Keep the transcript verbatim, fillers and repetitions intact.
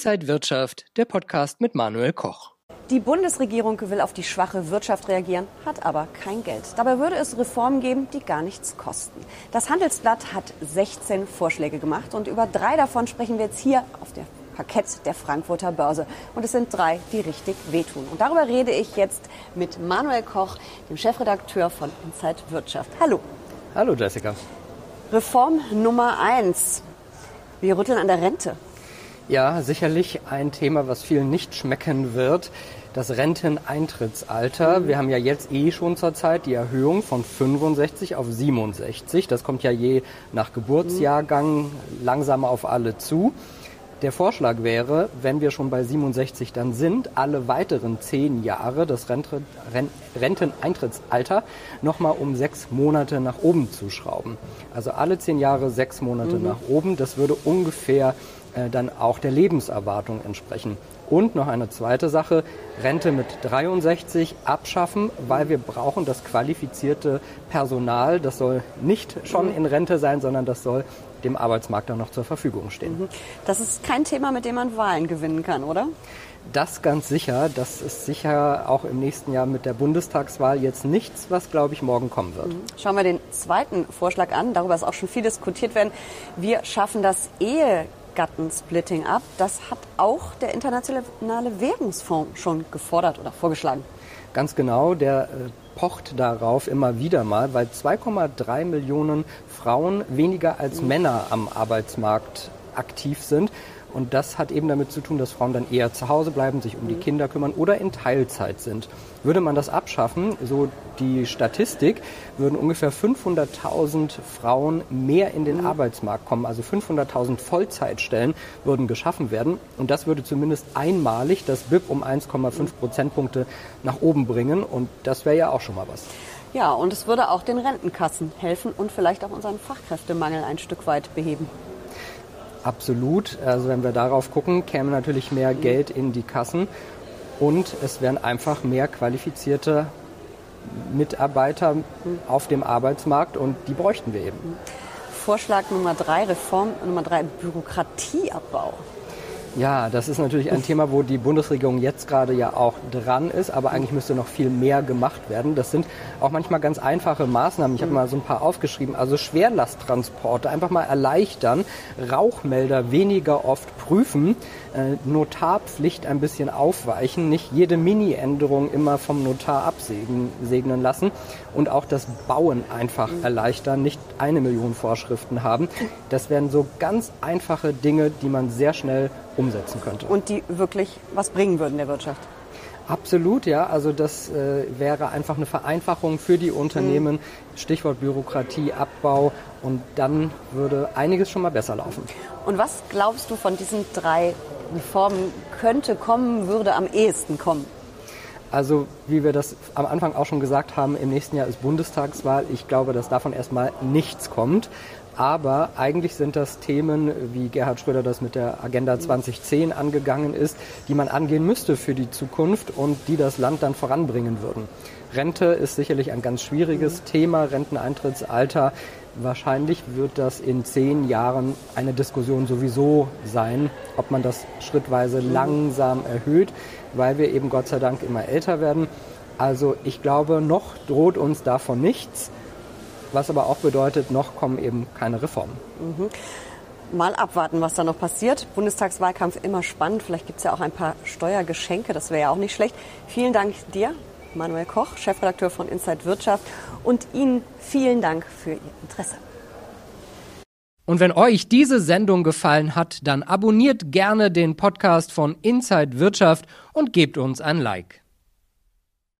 Inside Wirtschaft, der Podcast mit Manuel Koch. Die Bundesregierung will auf die schwache Wirtschaft reagieren, hat aber kein Geld. Dabei würde es Reformen geben, die gar nichts kosten. Das Handelsblatt hat sechzehn Vorschläge gemacht und über drei davon sprechen wir jetzt hier auf der Parkett der Frankfurter Börse. Und es sind drei, die richtig wehtun. Und darüber rede ich jetzt mit Manuel Koch, dem Chefredakteur von Inside Wirtschaft. Hallo. Hallo Jessica. Reform Nummer eins. Wir rütteln an der Rente. Ja, sicherlich ein Thema, was vielen nicht schmecken wird. Das Renteneintrittsalter. Wir haben ja jetzt eh schon zurzeit die Erhöhung von fünfundsechzig auf siebenundsechzig. Das kommt ja je nach Geburtsjahrgang langsam auf alle zu. Der Vorschlag wäre, wenn wir schon bei siebenundsechzig dann sind, alle weiteren zehn Jahre das Rente, Renteneintrittsalter nochmal um sechs Monate nach oben zu schrauben. Also alle zehn Jahre sechs Monate mhm. nach oben. Das würde ungefähr äh, dann auch der Lebenserwartung entsprechen. Und noch eine zweite Sache, Rente mit dreiundsechzig abschaffen, weil wir brauchen das qualifizierte Personal. Das soll nicht schon in Rente sein, sondern das soll dem Arbeitsmarkt dann noch zur Verfügung stehen. Das ist kein Thema, mit dem man Wahlen gewinnen kann, oder? Das ganz sicher. Das ist sicher auch im nächsten Jahr mit der Bundestagswahl jetzt nichts, was, glaube ich, morgen kommen wird. Schauen wir den zweiten Vorschlag an. Darüber ist auch schon viel diskutiert werden. Wir schaffen das Ehegattensplitting ab. Das hat auch der Internationale Währungsfonds schon gefordert oder vorgeschlagen. Ganz genau. Der äh, pocht darauf immer wieder mal, weil zwei Komma drei Millionen Frauen weniger als Männer am Arbeitsmarkt aktiv sind. Und das hat eben damit zu tun, dass Frauen dann eher zu Hause bleiben, sich um die Kinder kümmern oder in Teilzeit sind. Würde man das abschaffen, so die Statistik, würden ungefähr fünfhunderttausend Frauen mehr in den mhm. Arbeitsmarkt kommen. Also fünfhunderttausend Vollzeitstellen würden geschaffen werden. Und das würde zumindest einmalig das B I P um eins Komma fünf Prozentpunkte nach oben bringen. Und das wäre ja auch schon mal was. Ja, und es würde auch den Rentenkassen helfen und vielleicht auch unseren Fachkräftemangel ein Stück weit beheben. Absolut. Also wenn wir darauf gucken, käme natürlich mehr Geld in die Kassen und es wären einfach mehr qualifizierte Mitarbeiter auf dem Arbeitsmarkt und die bräuchten wir eben. Vorschlag Nummer drei, Reform Nummer drei, Bürokratieabbau. Ja, das ist natürlich ein Thema, wo die Bundesregierung jetzt gerade ja auch dran ist, aber eigentlich müsste noch viel mehr gemacht werden. Das sind auch manchmal ganz einfache Maßnahmen. Ich habe mal so ein paar aufgeschrieben. Also Schwerlasttransporte einfach mal erleichtern, Rauchmelder weniger oft prüfen, äh, Notarpflicht ein bisschen aufweichen, nicht jede Mini-Änderung immer vom Notar absegnen lassen und auch das Bauen einfach erleichtern, nicht eine Million Vorschriften haben. Das wären so ganz einfache Dinge, die man sehr schnell umsetzen könnte. Und die wirklich was bringen würden der Wirtschaft. Absolut, ja. Also das äh, wäre einfach eine Vereinfachung für die Unternehmen. Mhm. Stichwort Bürokratieabbau. Und dann würde einiges schon mal besser laufen. Und was glaubst du von diesen drei Reformen könnte kommen, würde am ehesten kommen? Also wie wir das am Anfang auch schon gesagt haben, im nächsten Jahr ist Bundestagswahl. Ich glaube, dass davon erstmal nichts kommt. Aber eigentlich sind das Themen, wie Gerhard Schröder das mit der Agenda zwanzig zehn angegangen ist, die man angehen müsste für die Zukunft und die das Land dann voranbringen würden. Rente ist sicherlich ein ganz schwieriges Thema, Renteneintrittsalter. Wahrscheinlich wird das in zehn Jahren eine Diskussion sowieso sein, ob man das schrittweise langsam erhöht, weil wir eben Gott sei Dank immer älter werden. Also ich glaube, noch droht uns davon nichts. Was aber auch bedeutet, noch kommen eben keine Reformen. Mhm. Mal abwarten, was da noch passiert. Bundestagswahlkampf immer spannend. Vielleicht gibt es ja auch ein paar Steuergeschenke. Das wäre ja auch nicht schlecht. Vielen Dank dir, Manuel Koch, Chefredakteur von Inside Wirtschaft. Und Ihnen vielen Dank für Ihr Interesse. Und wenn euch diese Sendung gefallen hat, dann abonniert gerne den Podcast von Inside Wirtschaft und gebt uns ein Like.